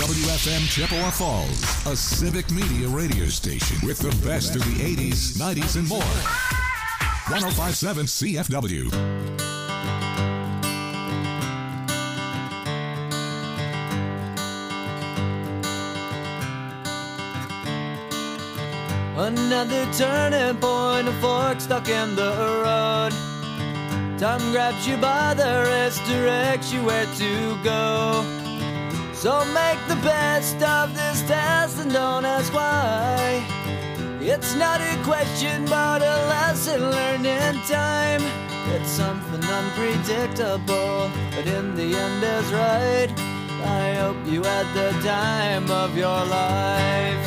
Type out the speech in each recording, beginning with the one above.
WFM Chippewa Falls, a civic media radio station with the best of the 80s, 90s, and more. 1057 CFW. Another turning point, a fork stuck in the road. Time grabs you by the wrist, directs you where to go. So make the best of this test and don't ask why. It's not a question but a lesson learned in time. It's something unpredictable, but in the end is right. I hope you had the time of your life.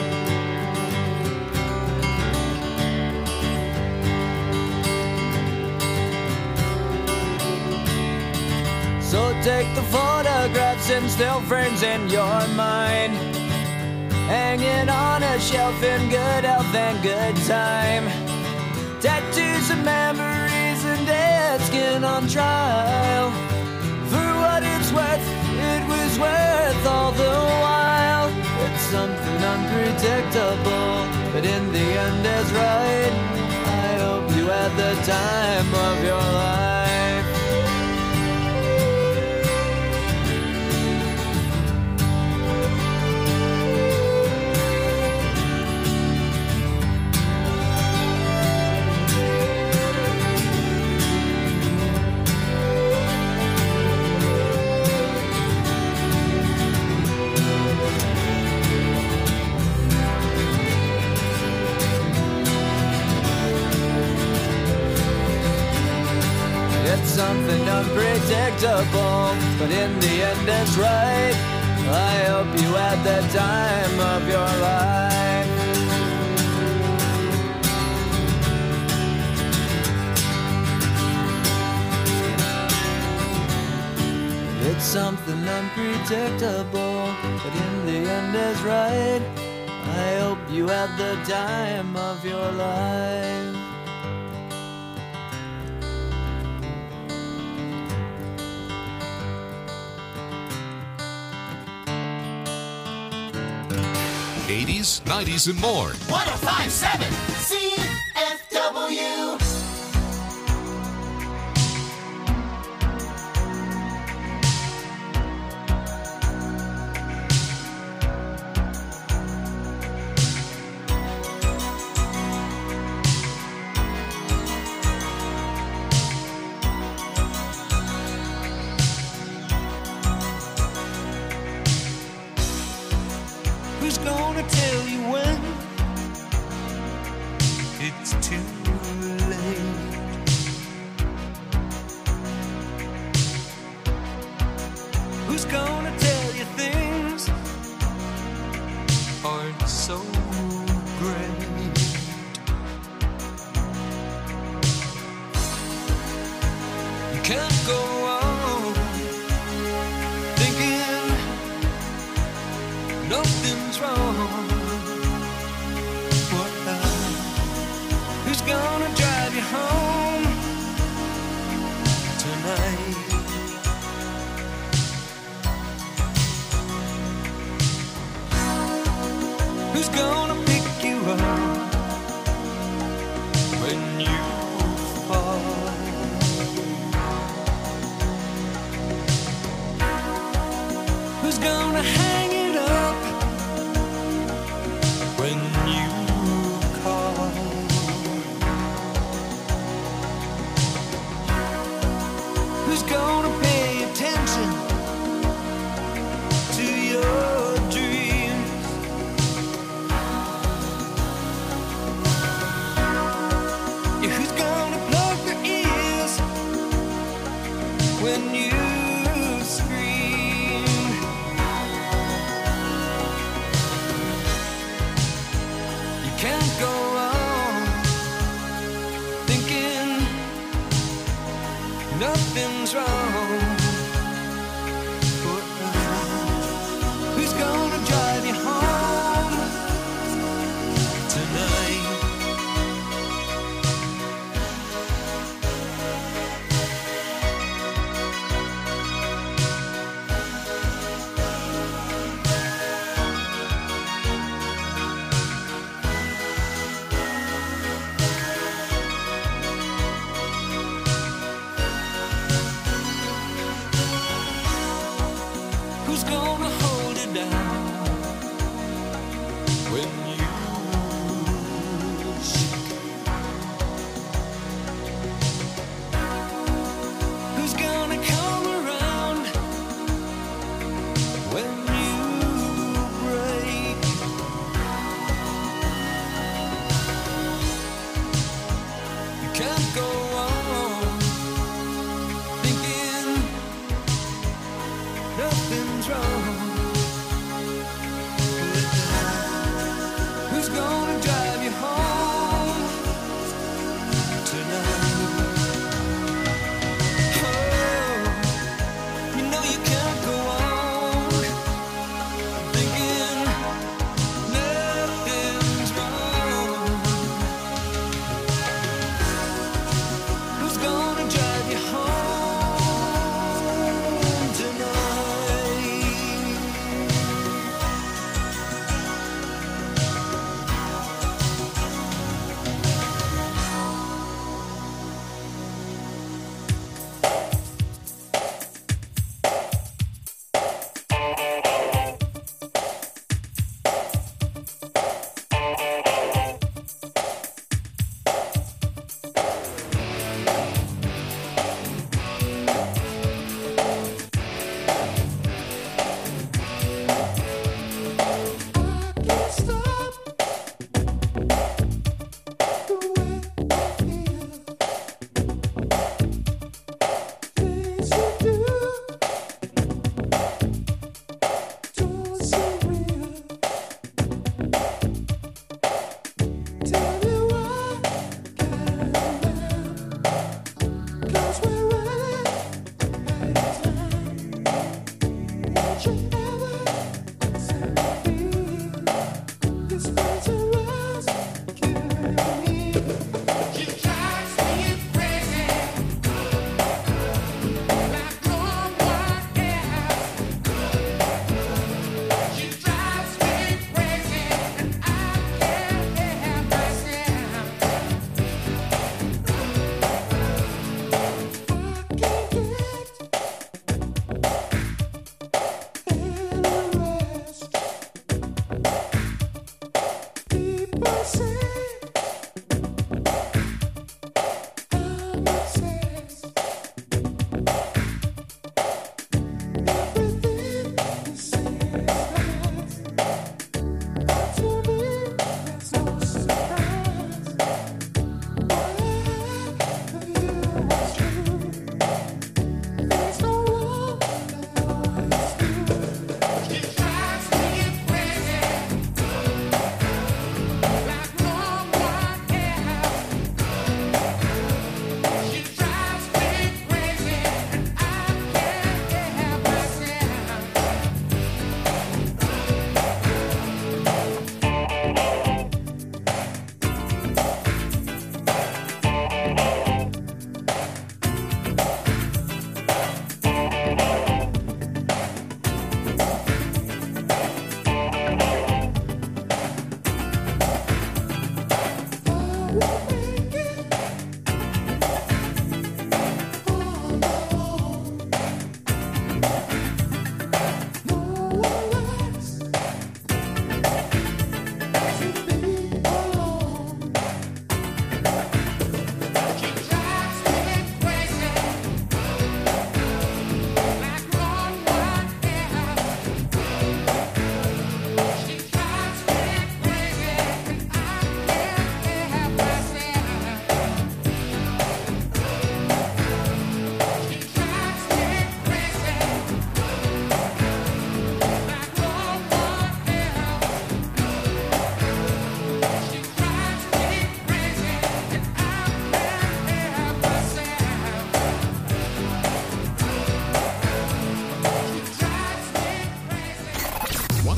So take the photographs and still frames in your mind, hanging on a shelf in good health and good time. Tattoos and memories and dead skin on trial. For what it's worth, it was worth all the while. It's something unpredictable, but in the end is right. I hope you had the time of your life. Something unpredictable, but in the end it's right. I hope you had the time of your life. It's something unpredictable, but in the end is right. I hope you had the time of your life. '80s, '90s, and more. 1057 CFW. Who's gonna tell you when it's too late? Who's gonna tell you things aren't so great? You can't go on thinking nothing's wrong. Who's gonna drive you home tonight? Who's gonna pick you up when you fall? Who's gonna hang it up when you call? Who's gonna pay attention to your dreams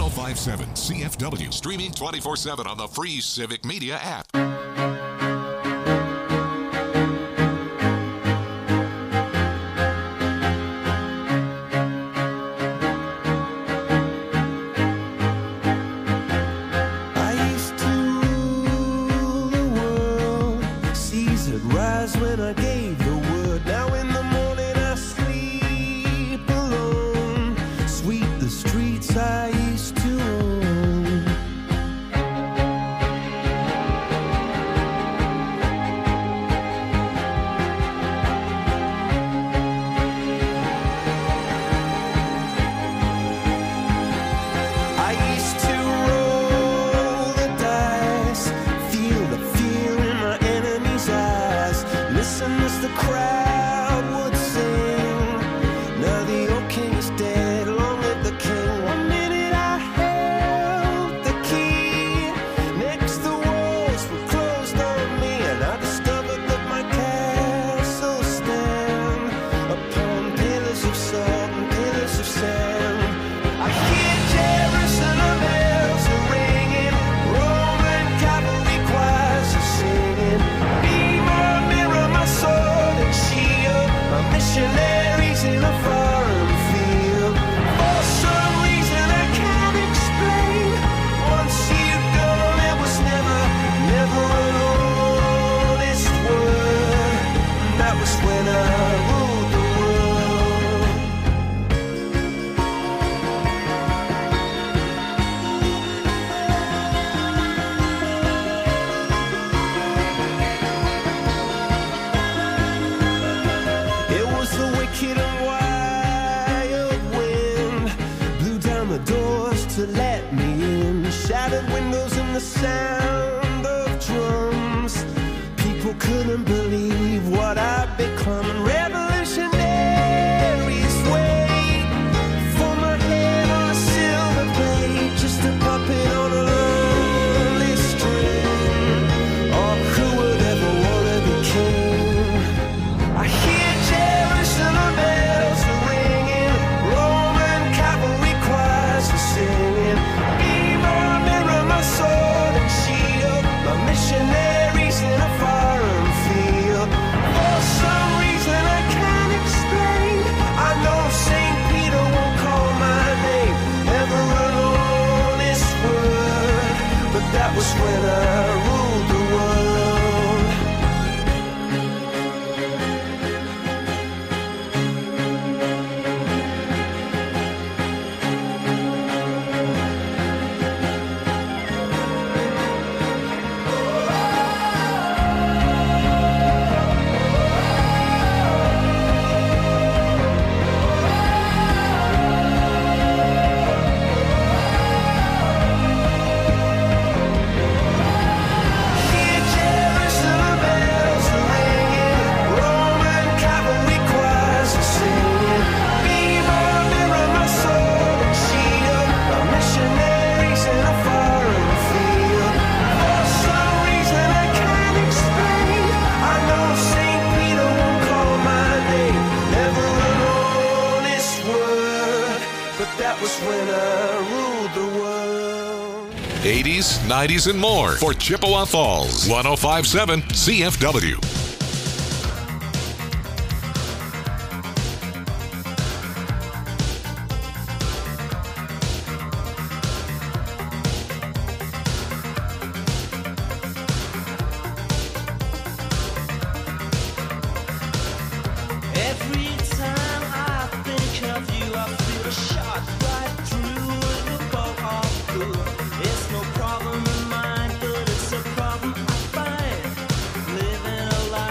1057 CFW. Streaming 24/7 on the free Civic Media app. When I ruled the world. 80s, 90s, and more for Chippewa Falls. 1057 CFW. It's no problem of mine, but it's a problem I find. Living a life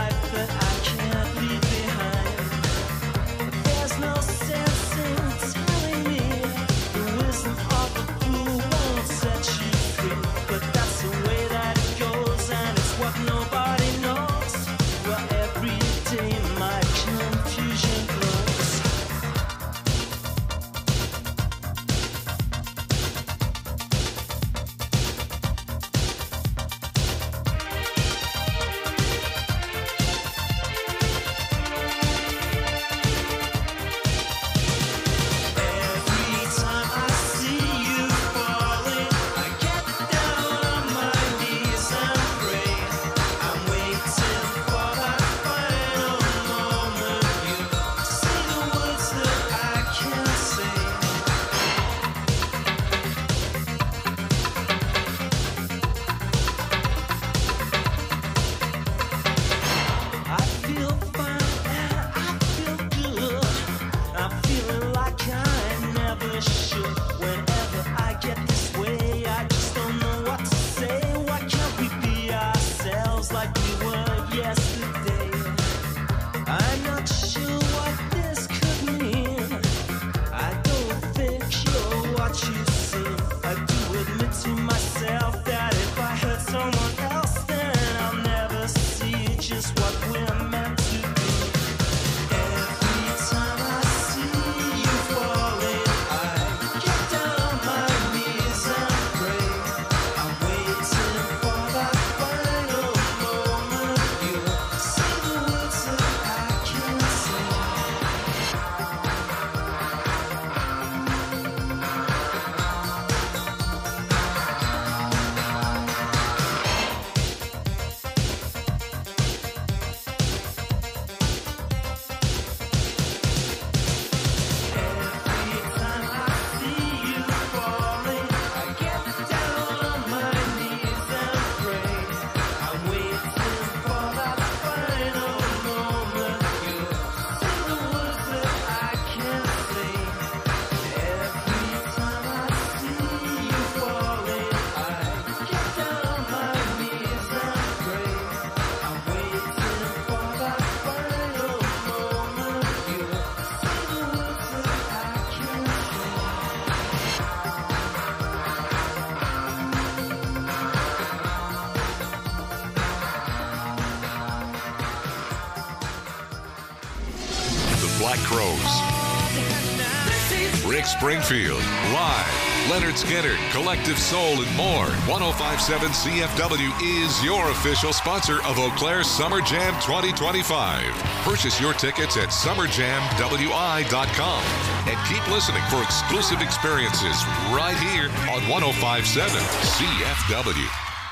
Black Crowes. Rick Springfield, live. Leonard Skinner, Collective Soul, and more. 105.7 CFW is your official sponsor of Eau Claire Summer Jam 2025. Purchase your tickets at summerjamwi.com and keep listening for exclusive experiences right here on 105.7 CFW.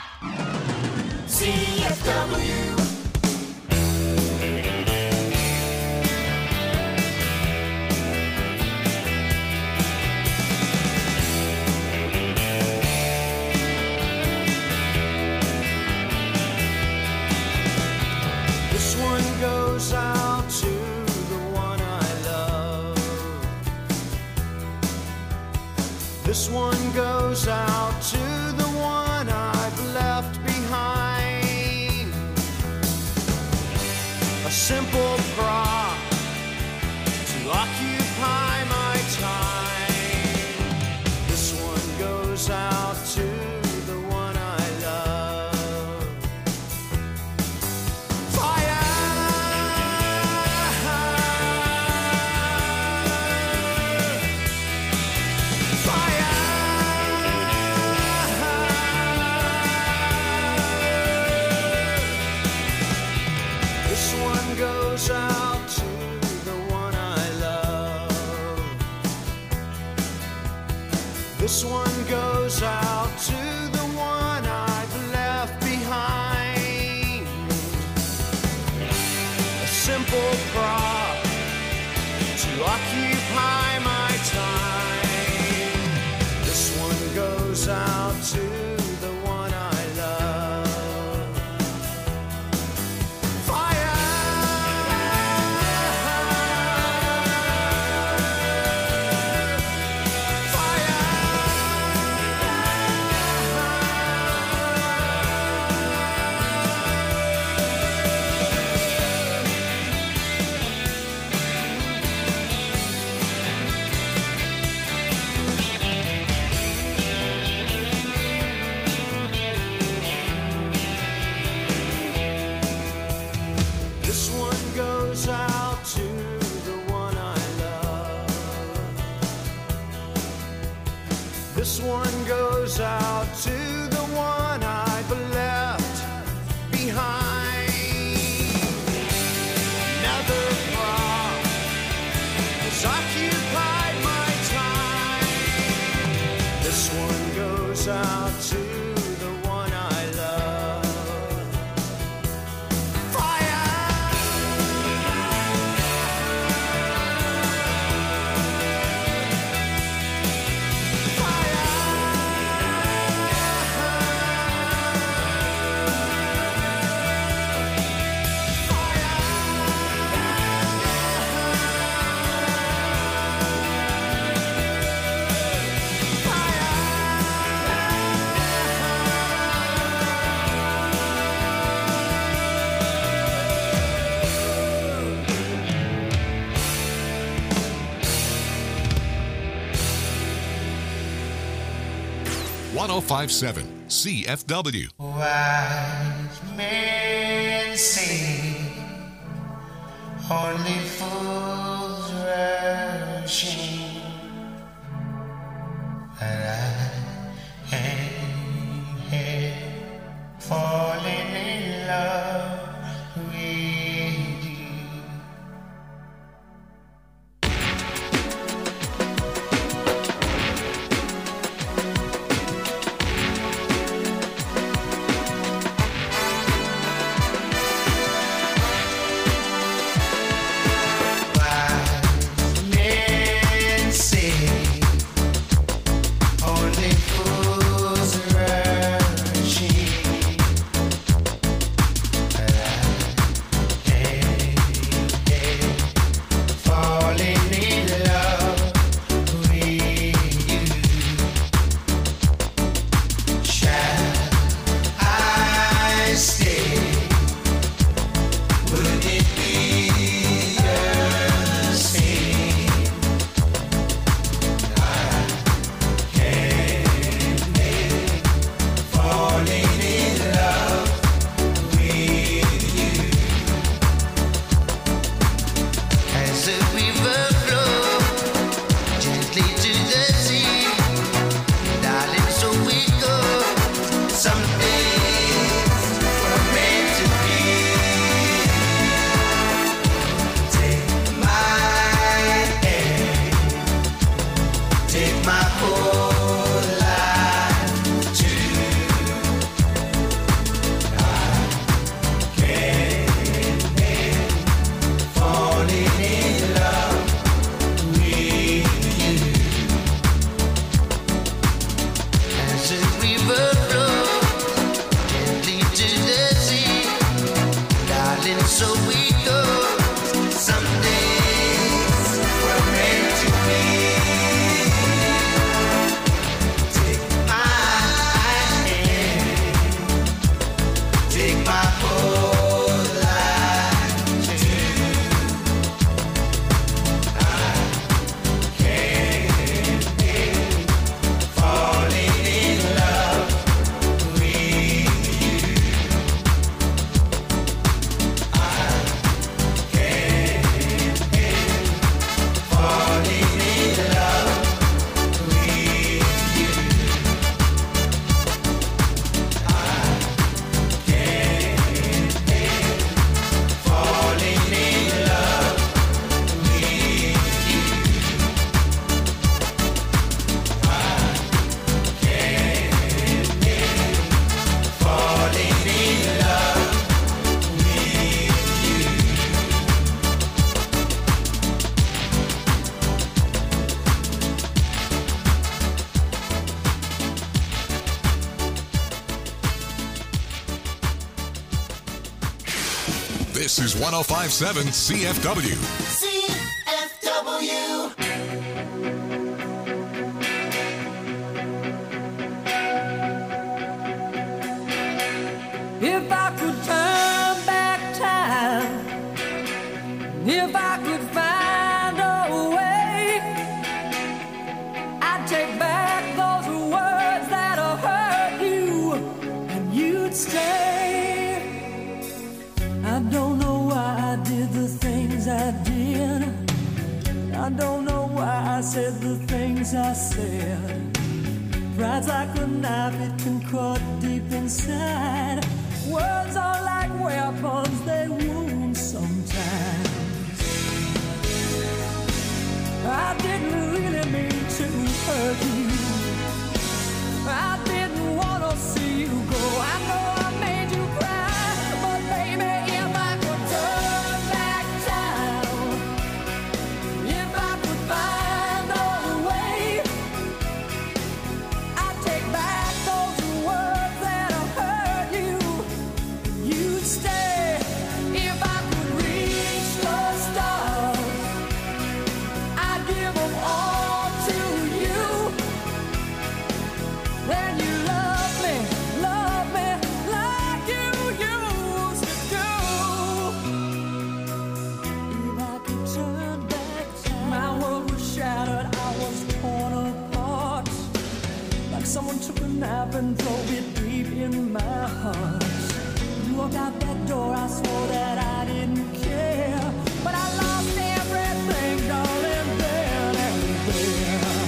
CFW. Goes out to the one I love. This one goes out to the one I've left behind. A simple prop to occupy my time. This one goes out to the one I love. Goes out to the one I love. This one goes out to the one I've left behind. A simple prop to occupy my time. This one goes out to the one I love. This one goes out to the one I've left behind. Another prop has occupied my time. This one goes out to the one I love. .105.7 CFW. Wise men say only fools rushing, but I ain't here falling in love with you. Only This is 105.7 CFW. CFW. If I could turn back time, if I could find a way, I'd take back those words that have hurt you, and you'd stay. I don't know why I did the things I did. I don't know why I said the things I said. Pride's like a knife, it can cut deep inside. Words are like weapons, they wound sometimes. I didn't really mean to hurt you. I didn't want to see you go. I know I made you cry, but baby, if I could turn back time, if I could find a way, I'd take back those words that have hurt you. You'd stay. If I could reach the stars, I'd give them all to you. Then you love me like you used to do. If I could turn back time, my world was shattered, I was torn apart. Like someone took a knife and drove it deep in my heart. You walked out that door, I swore that I didn't care. But I lost everything, darling, then and there.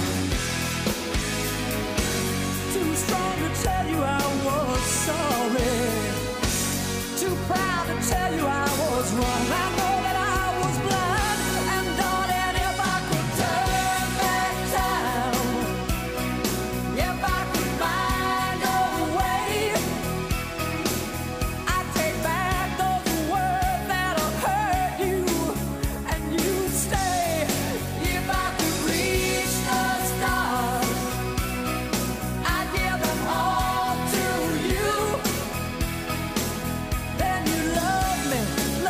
Too strong to tell you I was sorry. Too proud to tell you I was wrong. I know that I was blind. And darling, if I could turn back time, if I could find a way, I'd take back those words that have hurt you, and you'd stay. If I could reach the stars, I'd give them all to you. Then you love me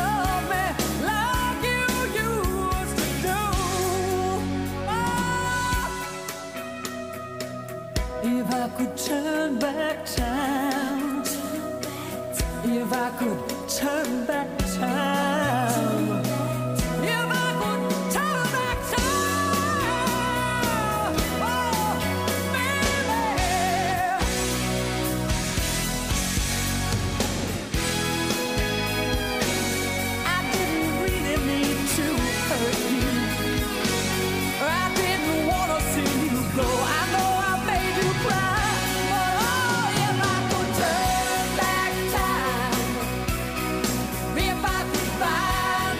like you used to do. Oh. If I could turn back time, if I could turn back time, if I could turn back time, oh, baby. I didn't really mean to hurt you. I didn't want to see you go. I know I made you cry, but oh, if I could turn back time, if I could find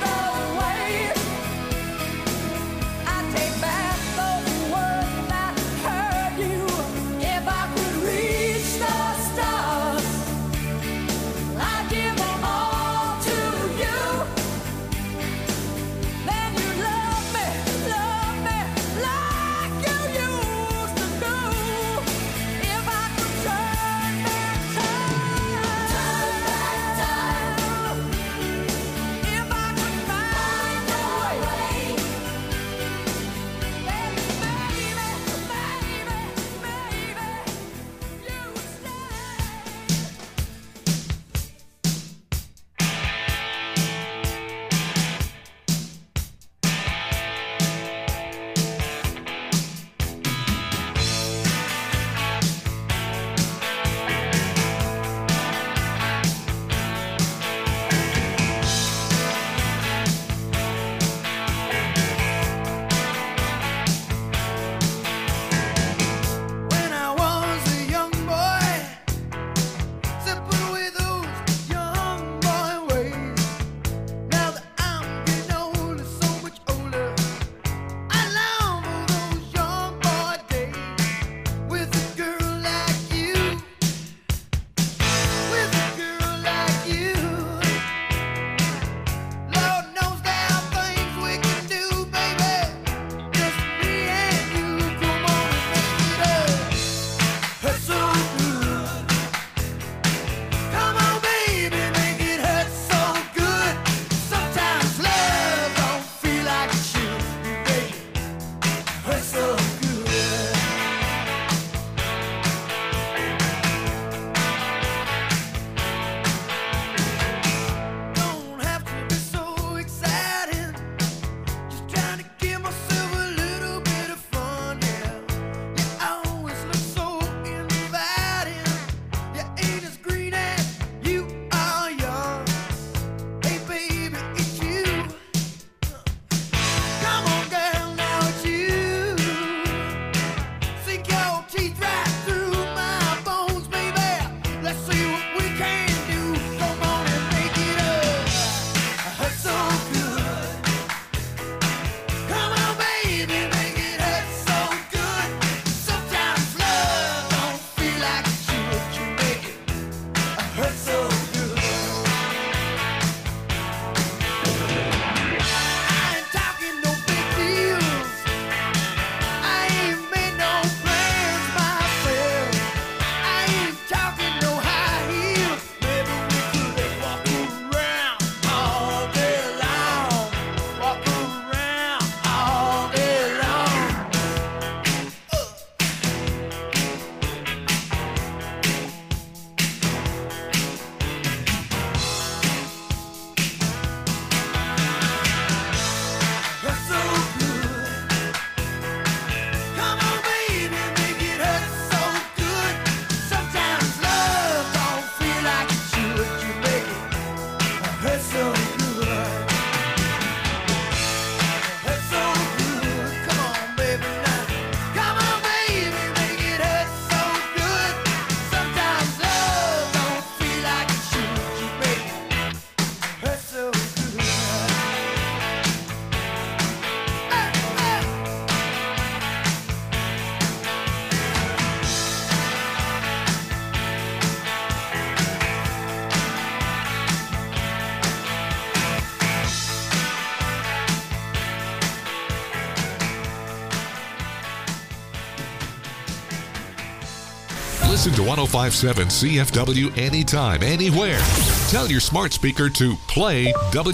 Listen to 105.7 CFW anytime, anywhere. Tell your smart speaker to play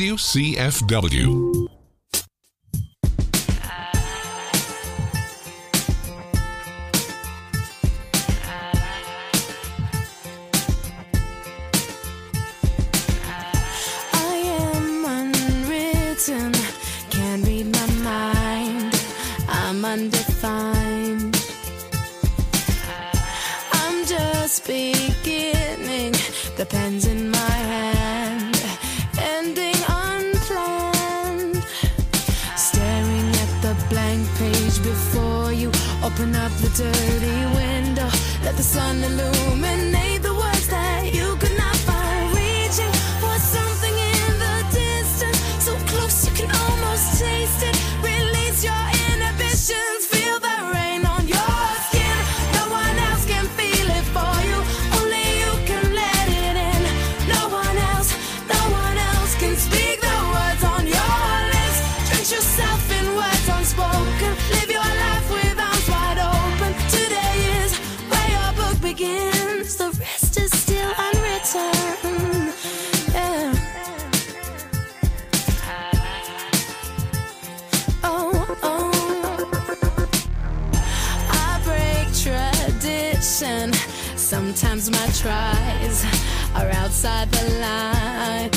WCFW. Can't read my mind, I'm undefined. I'm just beginning, the pen's in my hand, ending unplanned. Staring at the blank page before you, open up the dirty window, let the sun illuminate the words that you could not find. Reaching for something in the distance, so close you can almost taste it. Release your inhibitions, feel the rain on your skin. No one else can feel it for you, only you can let it in. No one else can speak the words on your lips. Drench yourself in words unspoken, live your life with arms wide open. Today is where your book begins, the rest is still unwritten. Yeah. I break tradition. Sometimes my tries are outside the line.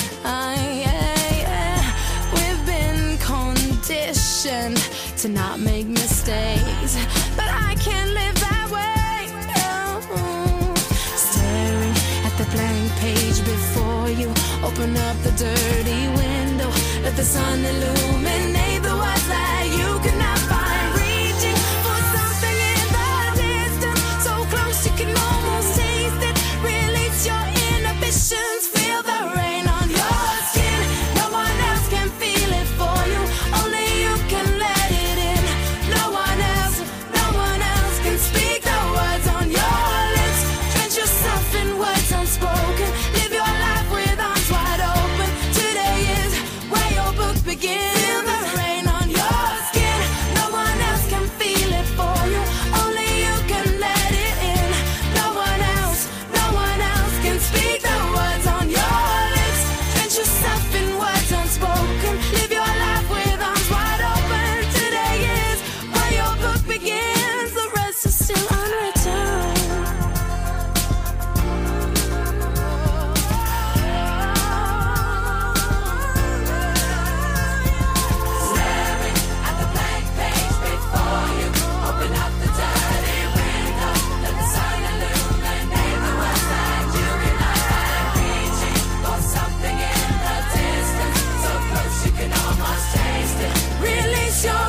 We've been conditioned to not make mistakes, but I can't live that way. No. Staring at the blank page before you, open up the dirty window, let the sun illuminate the words that you could not find. Reaching for something in the distance, so close you can almost taste it. Release your inhibitions, feel the rain on your skin. No one else can feel it for you, only you can let it in. No one else can speak the words on your lips. Drench yourself in words unspoken, live your life with arms wide open. Today is where your book begins. Feel the rain on your skin. No one else can feel it for you, only you can let it in. No one else can speak the words on your lips. Drench yourself in words unspoken, live your life with arms wide open. Today is where your book begins, the rest is still unwritten. Staring at the blank page before you, open up the dirty window, let the sun illuminate the words that you cannot find. Reaching for something in the distance, so close you can almost taste it. Release your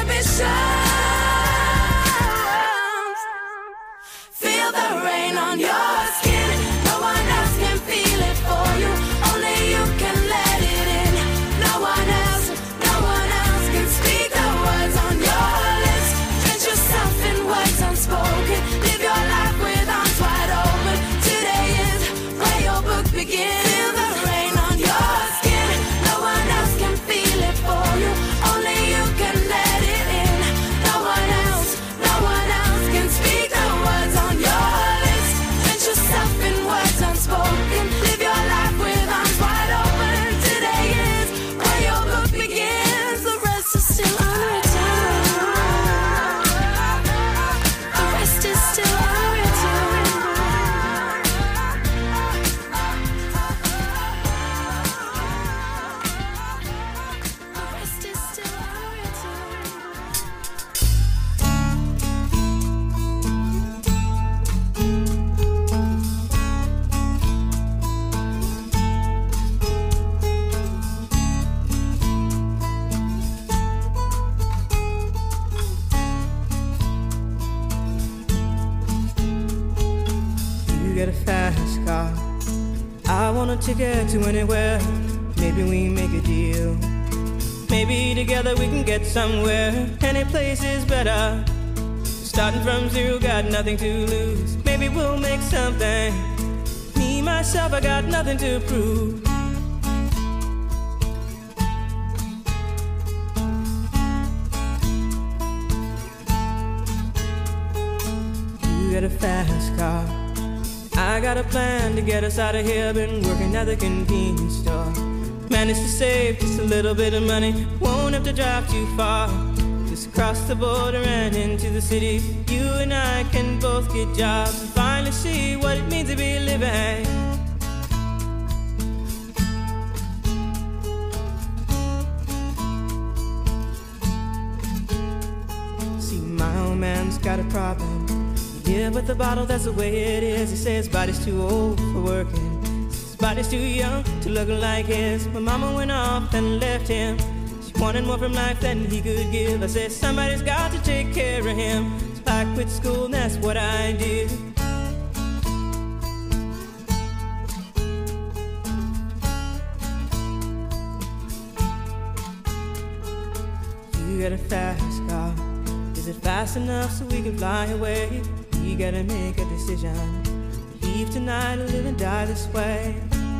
inhibitions, feel the rain on your skin. No one else can feel it for you, only you can let it in. No one else can speak the words on your lips. Drench yourself in words unspoken, live your life with arms wide open. Today is where your book begins. Feel the rain on your skin. No one else can feel it for you, only you can let it in. No one else can speak the words on your lips. Drench yourself in words unspoken, live your life with arms wide open. Today is where your book begins, the rest is still unwritten. The rest is still unwritten. The rest is still unwritten. You get a fast car, I want a ticket to anywhere. Maybe we make a deal, maybe together we can get somewhere. Any place is better, starting from zero, got nothing to lose. Maybe we'll make something. Me, myself, I got nothing to prove. You get a fast car, I got a plan to get us out of here. Been working at the convenience store. Managed to save just a little bit of money. Won't have to drive too far. Just cross the border and into the city. You and I can both get jobs and finally see what it means to be living. See, my old man's got a problem. Yeah, with the bottle, that's the way it is. He says his body's too old for working. His body's too young to look like his. My mama went off and left him. She wanted more from life than he could give. I said, somebody's got to take care of him. So I quit school and that's what I did. You got a fast car. Is it fast enough so we can fly away? We gotta make a decision. Leave tonight or live and die this way.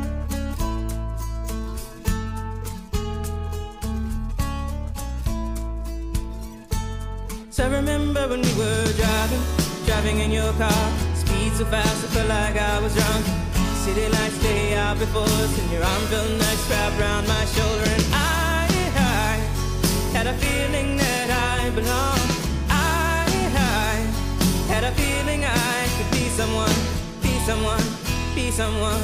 So I remember when we were driving in your car. Speed so fast I felt like I was drunk. City lights lay out before us, and your arm felt nice wrapped around my shoulder. And I had a feeling that I belonged. Had a feeling I could be someone, be someone, be someone.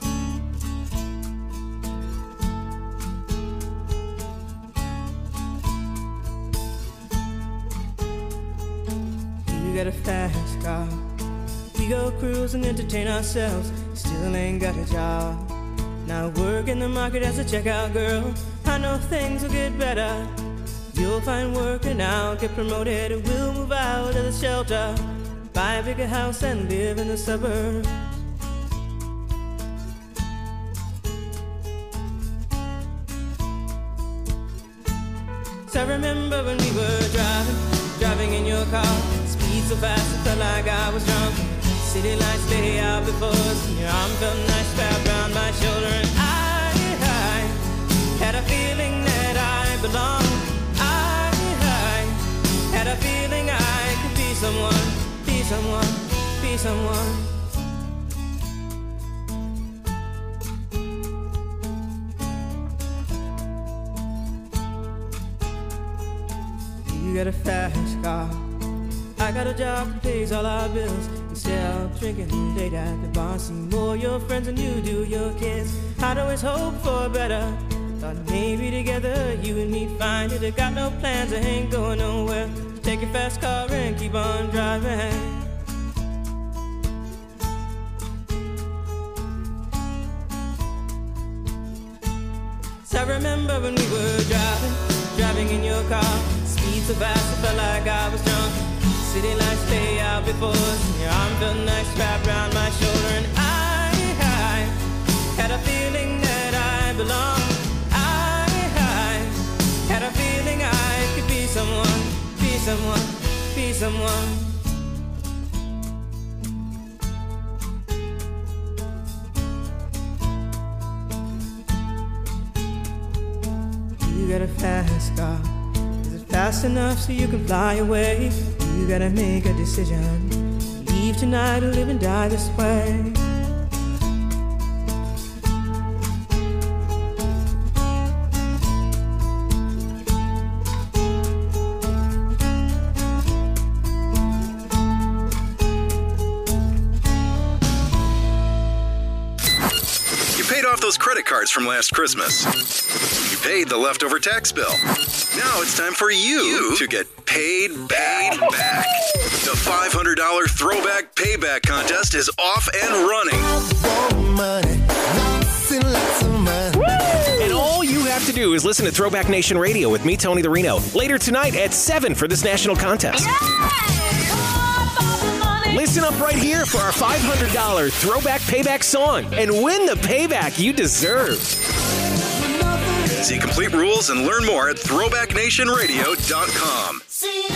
You got a fast car. We go cruise and entertain ourselves. Still ain't got a job. Now work in the market as a checkout girl. I know things will get better. You'll find work and I'll get promoted. And we'll move out of the shelter, buy a bigger house and live in the suburbs. So I remember when we were driving in your car. Speed so fast I felt like I was drunk. City lights lay out before us, and your arm felt nice wrapped around my shoulder. And I had a feeling that I belonged. Had a feeling I could be someone, be someone, be someone. You got a fast car. I got a job that pays all our bills. Instead of drinking late at the bar, see more your friends than you do your kids. I'd always hope for better. Thought maybe together you and me find it. I got no plans, I ain't going nowhere. Take your fast car and keep on driving. So I remember when we were driving in your car. Speed so fast I felt like I was drunk. City lights lay out before us, and your arm felt nice wrapped around my shoulder. And I had a feeling that I belonged. I had a feeling I could be someone, be someone, be someone. You got a fast car. Is it fast enough so you can fly away? You gotta make a decision. Leave tonight or live and die this way. Those credit cards from last Christmas. You paid the leftover tax bill. Now it's time for you to get paid back. The $500 Throwback Payback Contest is off and running. And all you have to do is listen to Throwback Nation Radio with me, Tony the Reno, later tonight at 7 for this national contest. Listen up right here for our $500 Throwback Payback song and win the payback you deserve. See complete rules and learn more at throwbacknationradio.com.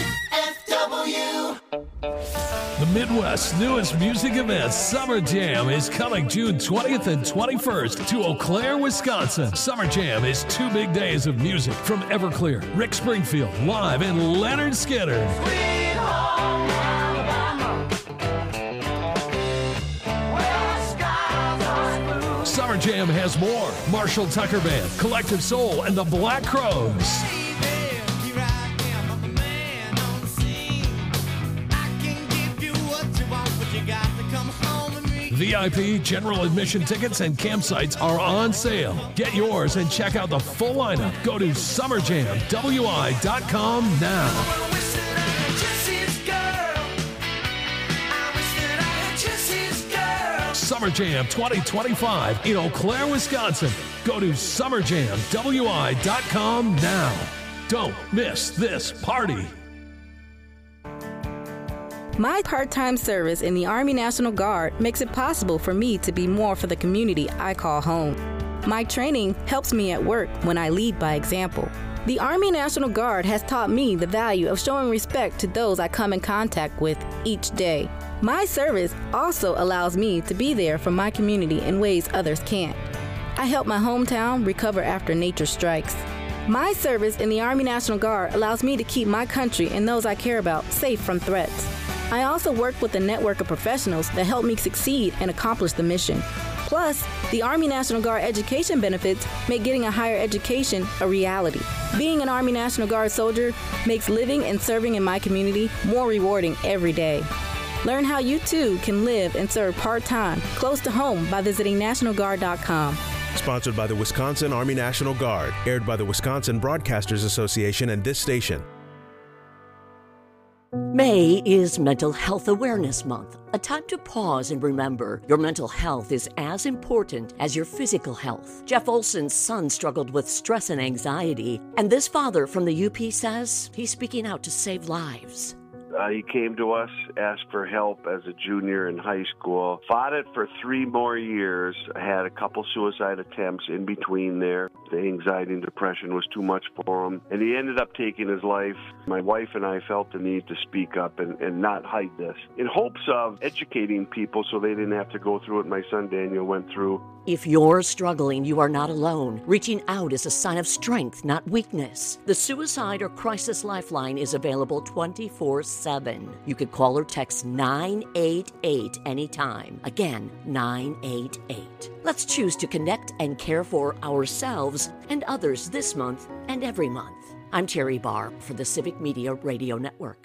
CFW. The Midwest's newest music event, Summer Jam, is coming June 20th and 21st to Eau Claire, Wisconsin. Summer Jam is 2 big days of music from Everclear, Rick Springfield live, and Lynyrd Skynyrd. Sweet home Alabama. Summer Jam has more. Marshall Tucker Band, Collective Soul, and the Black Crowes. VIP, general admission tickets, and campsites are on sale. Get yours and check out the full lineup. Go to summerjamwi.com now. Summer Jam 2025 in Eau Claire, Wisconsin. Go to summerjamwi.com now. Don't miss this party. My part-time service in the Army National Guard makes it possible for me to be more for the community I call home. My training helps me at work when I lead by example. The Army National Guard has taught me the value of showing respect to those I come in contact with each day. My service also allows me to be there for my community in ways others can't. I help my hometown recover after nature strikes. My service in the Army National Guard allows me to keep my country and those I care about safe from threats. I also work with a network of professionals that help me succeed and accomplish the mission. Plus, the Army National Guard education benefits make getting a higher education a reality. Being an Army National Guard soldier makes living and serving in my community more rewarding every day. Learn how you too can live and serve part-time, close to home by visiting NationalGuard.com. Sponsored by the Wisconsin Army National Guard. Aired by the Wisconsin Broadcasters Association and this station. May is Mental Health Awareness Month, a time to pause and remember your mental health is as important as your physical health. Jeff Olson's son struggled with stress and anxiety, and this father from the UP says he's speaking out to save lives. He came to us, asked for help as a junior in high school, fought it for 3 more years, had a couple suicide attempts in between there. The anxiety and depression was too much for him, and he ended up taking his life. My wife and I felt the need to speak up and not hide this, in hopes of educating people so they didn't have to go through what my son Daniel went through. If you're struggling, you are not alone. Reaching out is a sign of strength, not weakness. The Suicide or Crisis Lifeline is available 24/7. You could call or text 988 anytime. Again, 988. Let's choose to connect and care for ourselves and others this month and every month. I'm Terry Barr for the Civic Media Radio Network.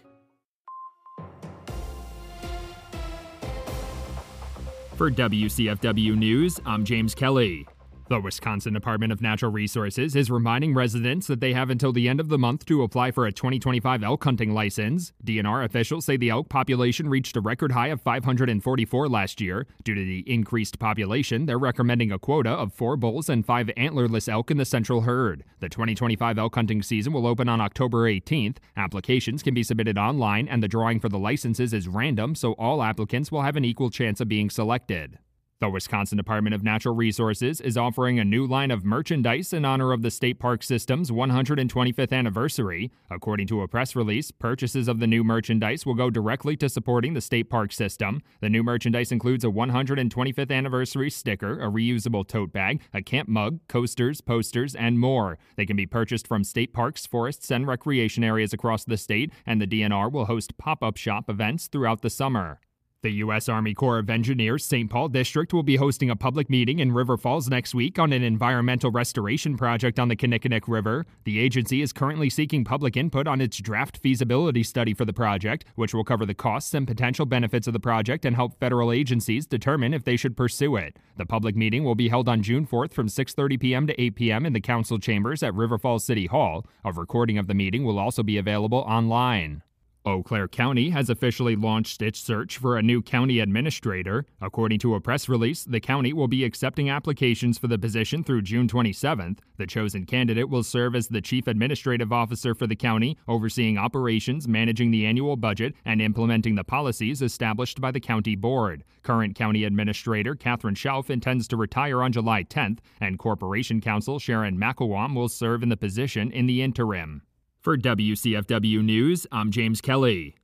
For WCFW News, I'm James Kelly. The Wisconsin Department of Natural Resources is reminding residents that they have until the end of the month to apply for a 2025 elk hunting license. DNR officials say the elk population reached a record high of 544 last year. Due to the increased population, they're recommending a quota of 4 bulls and 5 antlerless elk in the central herd. The 2025 elk hunting season will open on October 18th. Applications can be submitted online, and the drawing for the licenses is random, so all applicants will have an equal chance of being selected. The Wisconsin Department of Natural Resources is offering a new line of merchandise in honor of the State Park System's 125th anniversary. According to a press release, purchases of the new merchandise will go directly to supporting the State Park System. The new merchandise includes a 125th anniversary sticker, a reusable tote bag, a camp mug, coasters, posters, and more. They can be purchased from state parks, forests, and recreation areas across the state, and the DNR will host pop-up shop events throughout the summer. The U.S. Army Corps of Engineers St. Paul District will be hosting a public meeting in River Falls next week on an environmental restoration project on the Kinnickinnic River. The agency is currently seeking public input on its draft feasibility study for the project, which will cover the costs and potential benefits of the project and help federal agencies determine if they should pursue it. The public meeting will be held on June 4th from 6:30 p.m. to 8 p.m. in the council chambers at River Falls City Hall. A recording of the meeting will also be available online. Eau Claire County has officially launched its search for a new county administrator. According to a press release, the county will be accepting applications for the position through June 27th. The chosen candidate will serve as the chief administrative officer for the county, overseeing operations, managing the annual budget, and implementing the policies established by the county board. Current county administrator Catherine Schauf intends to retire on July 10th, and Corporation Counsel Sharon McElwam will serve in the position in the interim. For WCFW News, I'm James Kelly.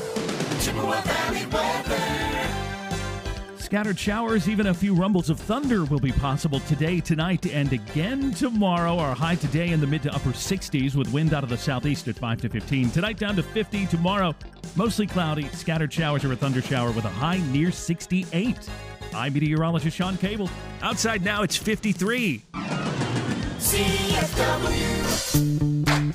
Scattered showers, even a few rumbles of thunder will be possible today, tonight, and again tomorrow. Our high today in the mid to upper 60s with wind out of the southeast at 5 to 15. Tonight down to 50. Tomorrow, mostly cloudy, scattered showers or a thunder shower with a high near 68. I'm meteorologist Sean Cable. Outside now, it's 53. CFW.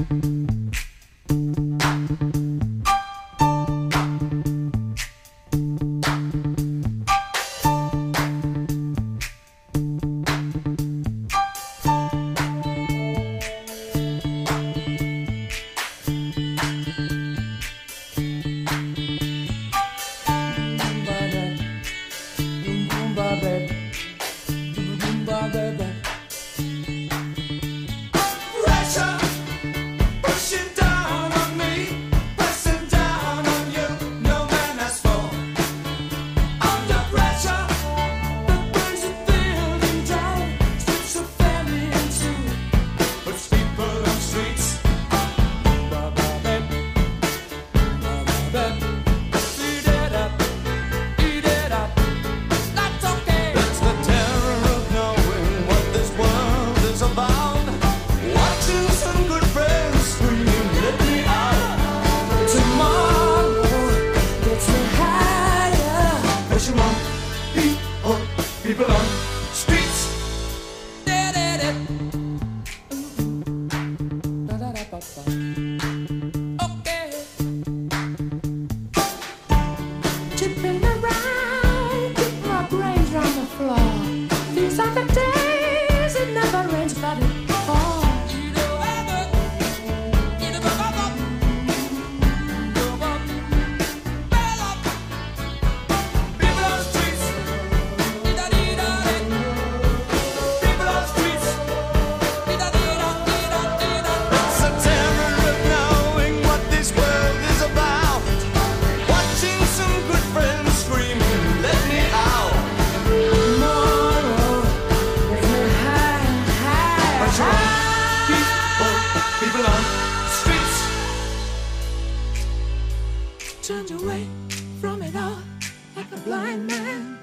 Turned away from it all like a blind man.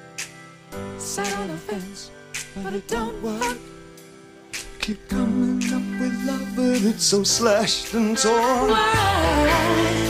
Sat on the fence, but it don't work. Keep coming up with love, but it's so slashed and torn. Why?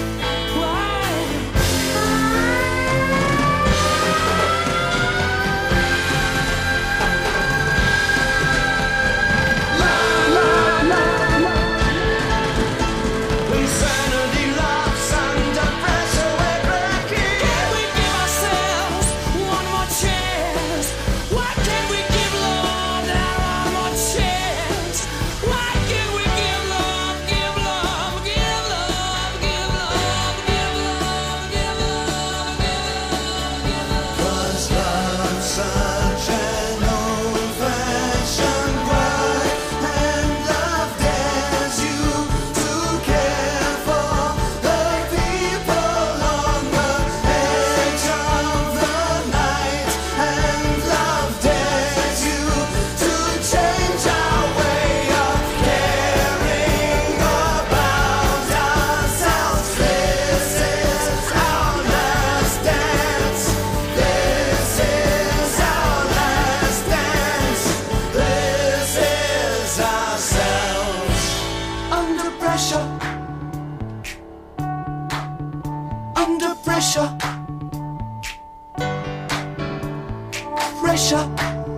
Pressure.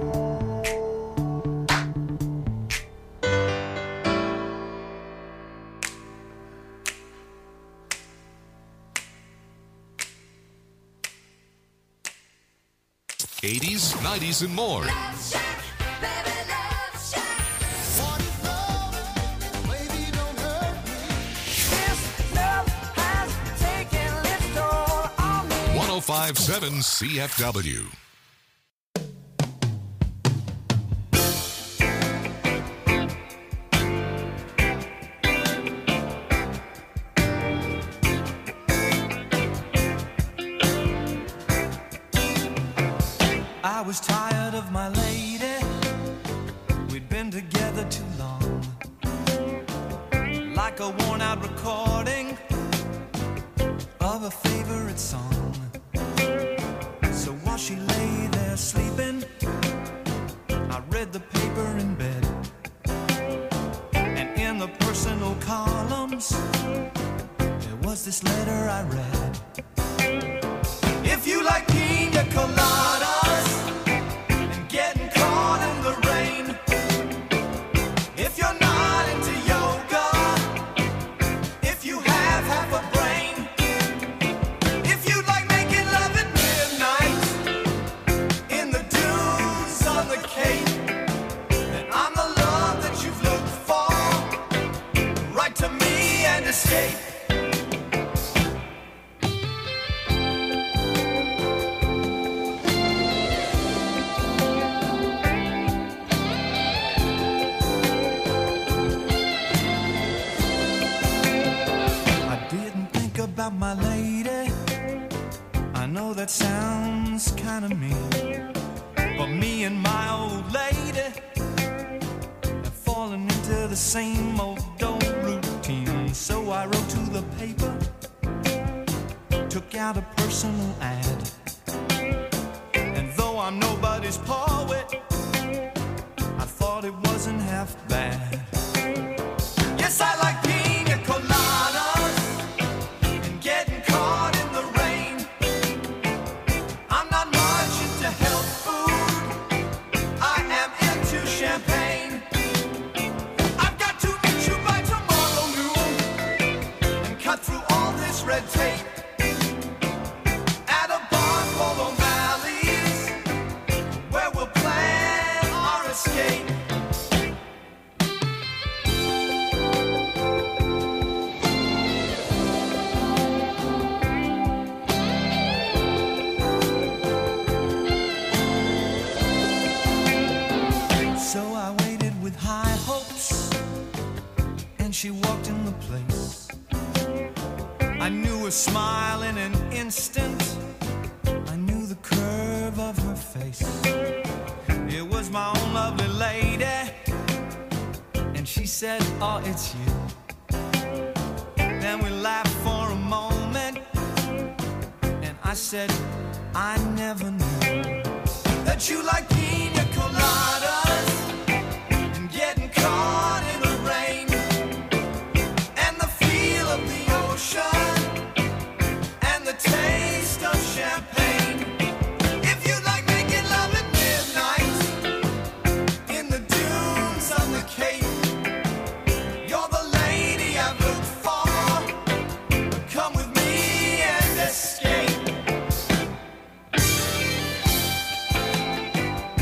'80s, '90s, and more. .105.7 CFW. I was tired of my lady. We'd been together too long. Like a worn out recording of a favorite song. So while she lay there sleeping, I read the paper in bed. And in the personal columns, there was this letter I read. If you like pina coladas But me and my old lady have fallen into the same old routine. So I wrote to the paper, took out a personal ad. And though I'm nobody's poet, I thought it wasn't half bad. Yes, I like pina coladas and getting caught in the rain. I'm not much into health food, I am into champagne. I've got to meet you by tomorrow noon and cut through all this red tape at a bar called O'Malley's, where we'll plan our escape. So I waited with high hopes, and she walked in the place. I knew her smile in an instant, I knew the curve of her face. It was my own lovely lady, and she said, oh, it's you. Then we laughed for a moment, and I said, I never knew that you like pina coladas and getting caught in the rain and the feel of the ocean and the taste of champagne. If you like making love at midnight in the dunes on the Cape, you're the lady I've looked for. Come with me and escape.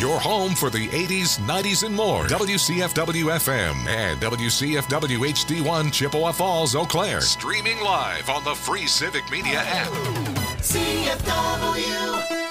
Your home for the 80s, 90s, and more. WCFW-FM and WCFW HD1 Chippewa Falls, Eau Claire. Streaming live on the free Civic Media app. CFW.